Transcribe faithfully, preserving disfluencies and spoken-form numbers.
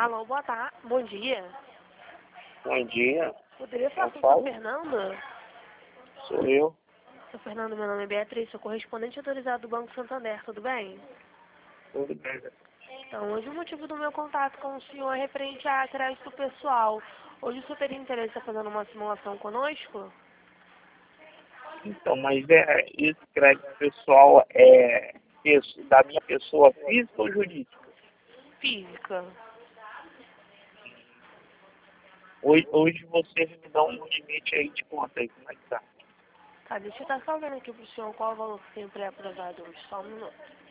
Alô, boa tarde. Bom dia. Bom dia, Poderia falar eu com o falo, seu Fernando? sou eu. Seu Fernando, meu nome é Beatriz, sou correspondente autorizado do Banco Santander, tudo bem? Tudo bem. Então, hoje o motivo do meu contato com o senhor é referente a crédito pessoal. Hoje o senhor teria interesse em fazer uma simulação conosco? Então, mas é, esse crédito pessoal é pesso- da minha pessoa física ou jurídica? Física. Hoje, hoje vocês me dão um limite aí de conta aí, como é que tá? Tá, deixa eu estar só vendo aqui pro senhor qual o valor que tem pré-aprovado hoje, só um minuto.